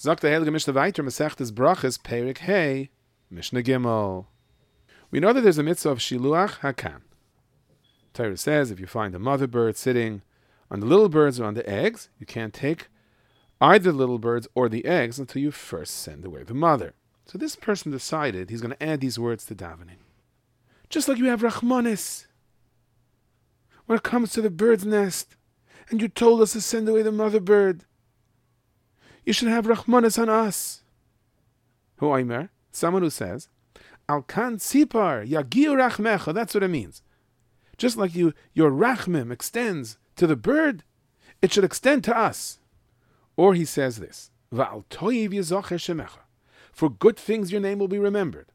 Sagt der Heilige Mishnah weiter, Masechtes Brachas, Perik Hey, Mishnah Gimel. We know that there's a mitzvah of Shiluach Hakan. Torah says if you find a mother bird sitting on the little birds or on the eggs, you can't take either the little birds or the eggs until you first send away the mother. So this person decided he's going to add these words to davening. Just like you have Rachmanis. When it comes to the bird's nest, and you told us to send away the mother bird, you should have Rachmanis on us. Hu Aimer, someone who says, Al kan tzipar yagiu rachmecha. That's what it means. Just like your rachmim extends to the bird, it should extend to us. Or he says this, Va'al toiv yizocher shemecha. For good things your name will be remembered.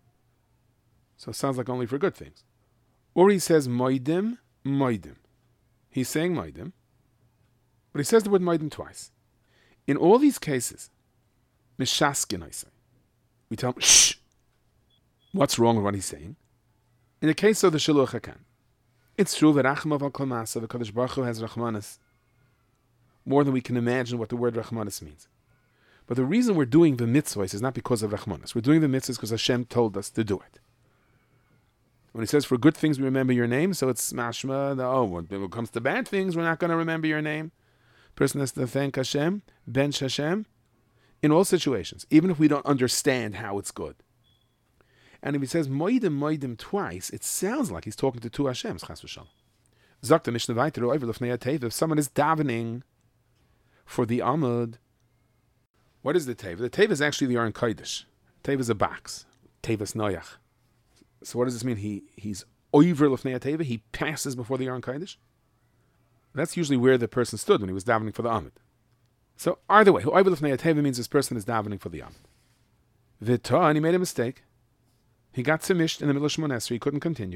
So it sounds like only for good things. Or he says moidim, moidim. He's saying moidim, but he says the word moidim twice. In all these cases, mishaskin I say, we tell him, shh. What's wrong with what he's saying? In the case of the Shiluach Hakan, it's true that Achmav al Klamasa, the Kadosh Baruch Hu has Rachmanis, more than we can imagine what the word Rachmanis means. But the reason we're doing the mitzvahs is not because of Rachmanis. We're doing the mitzvahs because Hashem told us to do it. When he says, for good things we remember your name, so it's mashma, when it comes to bad things, we're not going to remember your name. Person has to thank Hashem, bench Hashem, in all situations, even if we don't understand how it's good. And if he says moidim, moidim twice, it sounds like he's talking to two Hashems, chas v'shalom. Zok the Mishnah weiter, if someone is davening for the Amud, what is the Teva? The Teva is actually the Aron Kodesh. Teva is a box. Teva's Noyach. So what does this mean? He's over Lefnei Teva. He passes before the Aron Kodesh. That's usually where the person stood when he was davening for the Amud. So either way, over Lefnei Teva means this person is davening for the Amud. V'ta, and he made a mistake. He got simished in the middle of Shemon Esrei. He couldn't continue.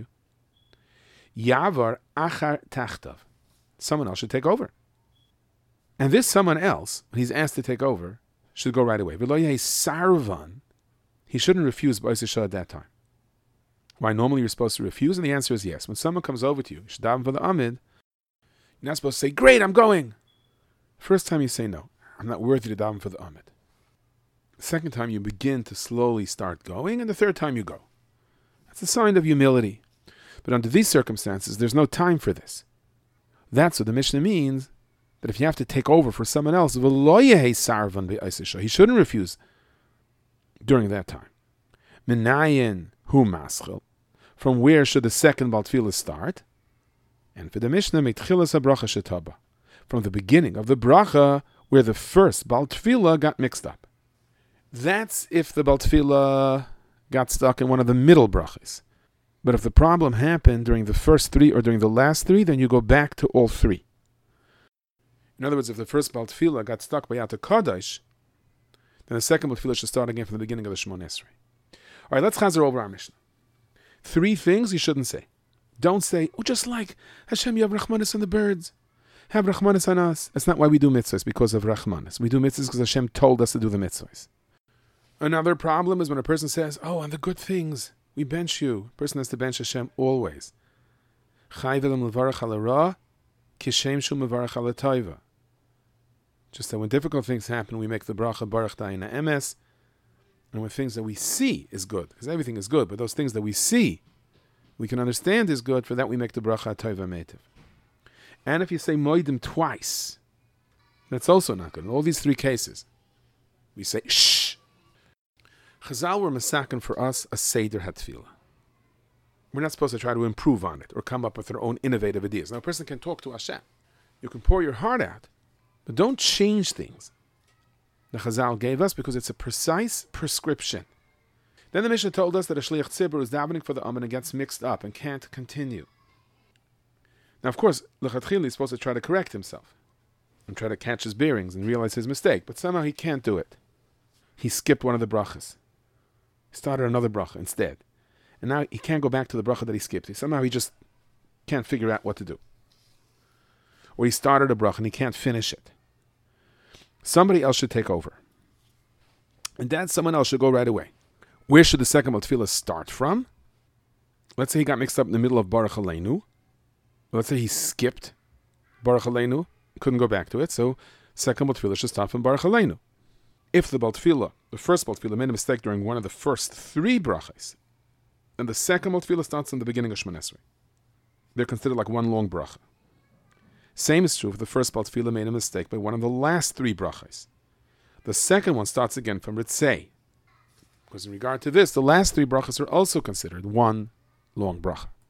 Yavar achar tachtav. Someone else should take over. And this someone else, when he's asked to take over, should go right away. V'lo yeh sarvan. He shouldn't refuse B'os Yisrael at that time. Why normally you're supposed to refuse? And the answer is yes. When someone comes over to you, you should daven for the Amid, you're not supposed to say, great, I'm going. First time you say no, I'm not worthy to daven for the Amid. The second time you begin to slowly start going, and the third time you go. That's a sign of humility. But under these circumstances, there's no time for this. That's what the Mishnah means, that if you have to take over for someone else, he shouldn't refuse during that time. Minayin hu maschil. From where should the second Baal Tefillah start? And for the Mishnah, mitchilas habracha shetaba. From the beginning of the bracha, where the first Baal Tefillah got mixed up. That's if the Baal Tefillah got stuck in one of the middle brachas. But if the problem happened during the first three or during the last three, then you go back to all three. In other words, if the first Baal Tefillah got stuck by Yata Kodesh, then the second Baal Tefillah should start again from the beginning of the Shemon Esrei. All right, let's chazer over our Mishnah. 3 things you shouldn't say. Don't say, just like Hashem, you have Rachmanis on the birds. Have Rachmanis on us. That's not why we do mitzvahs, because of Rachmanis. We do mitzvahs because Hashem told us to do the mitzvahs. Another problem is when a person says, on the good things, we bench you. A person has to bench Hashem always. Just that when difficult things happen, we make the bracha Baruch Da'ina Emes. And when things that we see is good, because everything is good, but those things that we see, we can understand is good, for that we make the bracha Toiva Meitiv. And if you say Moidim twice, that's also not good. In all these 3 cases, we say shh. Chazal were masakin for us a Seder HaTfilah. We're not supposed to try to improve on it or come up with our own innovative ideas. Now a person can talk to Hashem. You can pour your heart out, but don't change things the Chazal gave us, because it's a precise prescription. Then the Mishnah told us that a Shliach Tzibur is davening for the Amid and gets mixed up and can't continue. Now, of course, L'chatchila is supposed to try to correct himself and try to catch his bearings and realize his mistake, but somehow he can't do it. He skipped one of the brachas. He started another bracha instead. And now he can't go back to the bracha that he skipped. Somehow he just can't figure out what to do. Or he started a bracha and he can't finish it. Somebody else should take over. And that someone else should go right away. Where should the second Baal Tefillah start from? Let's say he got mixed up in the middle of Baruch Aleinu. Let's say he skipped Baruch Aleinu, couldn't go back to it, so second Baal Tefillah should start from Baruch Aleinu. If the Baltfila, the first Baltfila, made a mistake during one of the first 3 brachas, and the second Baltfila starts in the beginning of Shemon Esrei, they're considered like one long bracha. Same is true if the first Baltfila made a mistake by one of the last 3 brachas. The second one starts again from Ritzei, because in regard to this, the last 3 brachas are also considered one long bracha.